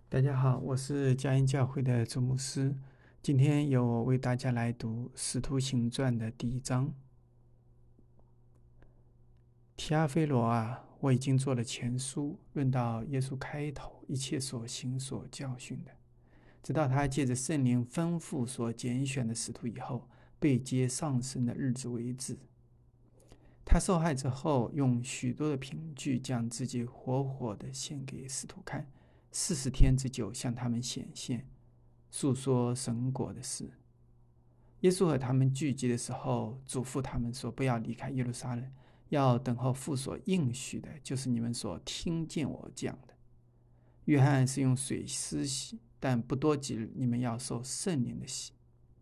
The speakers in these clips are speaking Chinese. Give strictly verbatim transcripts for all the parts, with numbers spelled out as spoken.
大家好，我是佳音教会的主牧师。今天由我为大家来读《使徒行传》的第一章。提阿非罗啊，我已经做了前书，论到耶稣开头一切所行所教训的，直到他借着圣灵吩咐所拣选的使徒以后，被接上升的日子为止。他受害之后，用许多的凭据将自己活活的献给使徒看，四十天之久向他们显现，诉说神国的事。耶稣和他们聚集的时候，嘱咐他们说：不要离开耶路撒冷，要等候父所应许的，就是你们所听见我讲的。约翰是用水施洗，但不多几日，你们要受圣灵的洗。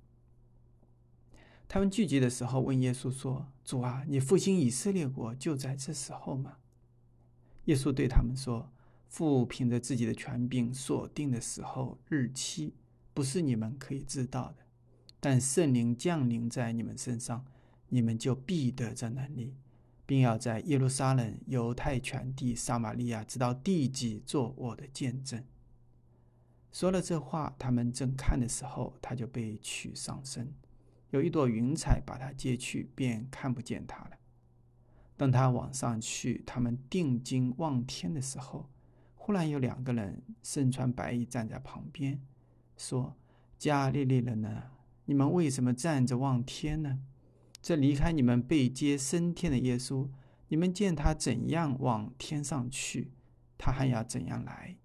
他们聚集的时候问耶稣说：主啊，你复兴以色列国就在这时候吗？耶稣对他们说：父凭着自己的权柄所定的时候日期，不是你们可以知道的，但圣灵降临在你们身上，你们就必得这能力，并要在耶路撒冷、犹太全地、撒玛利亚直到地极做我的见证。说了这话，他们正看的时候，他就被取上升，有一朵云彩把他接去，便看不见他了。当他往上去，他们定睛望天的时候，忽然有两个人身穿白衣站在旁边，说：加利利人呢，你们为什么站着望天呢？这离开你们被接升天的耶稣，你们见他怎样往天上去，他还要怎样来。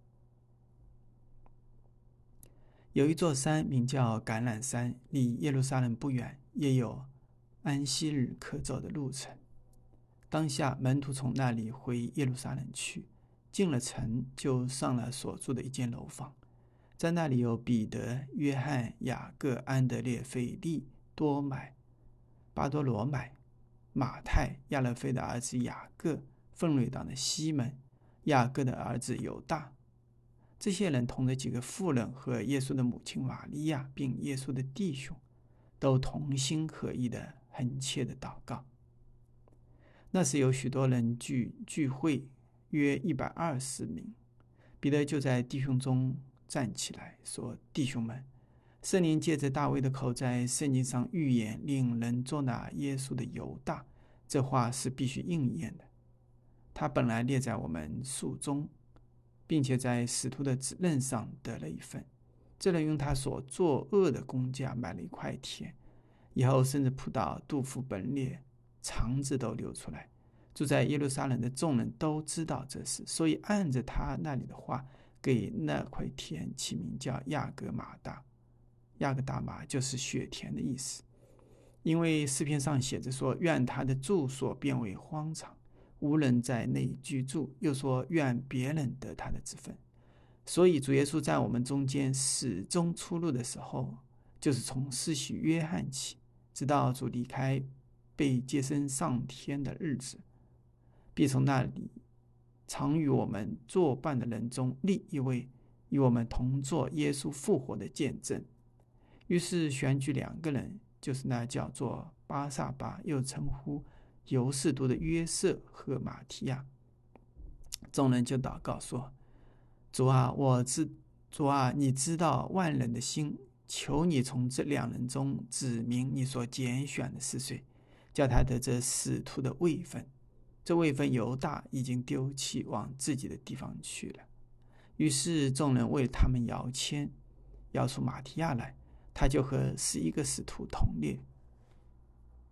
有一座山名叫橄榄山，离耶路撒冷不远，也有安息日可走的路程。当下门徒从那里回耶路撒冷去，进了城，就上了所住的一间楼房，在那里有彼得、约翰、雅各、安德烈、腓利、多买、巴多罗买、马太、亚勒腓的儿子雅各、奋锐党的西门、雅各的儿子犹大。这些人同着几个妇人和耶稣的母亲玛利亚，并耶稣的弟兄，都同心合意的恳切的祷告。那时有许多人聚聚会，约一百二十名。彼得就在弟兄中站起来说：弟兄们，圣灵借着大卫的口在圣经上预言令人捉拿耶稣的犹大，这话是必须应验的。他本来列在我们数中，并且在使徒的指认上得了一份。这人用他所作恶的工价买了一块田，以后甚至扑倒杜甫本列，肠子都流出来。住在耶路撒冷的众人都知道这事，所以按着他那里的话，给那块田起名叫亚格马大。亚格大马就是雪田的意思，因为诗篇上写着说：愿他的住所变为荒场，无人在内居住，又说愿别人得他的子分。所以主耶稣在我们中间始终出入的时候，就是从施洗约翰起，直到主离开被接升上天的日子，必从那里常与我们作伴的人中立一位，与我们同作耶稣复活的见证。于是选举两个人，就是那叫做巴撒巴，又称呼犹士都的约瑟和马提亚。众人就祷告说：主啊，我知主啊，你知道万人的心，求你从这两人中指明你所拣选的是谁，叫他得这使徒的位分。这位分犹大已经丢弃，往自己的地方去了。于是众人为他们摇签，摇出马提亚来，他就和十一个使徒同列。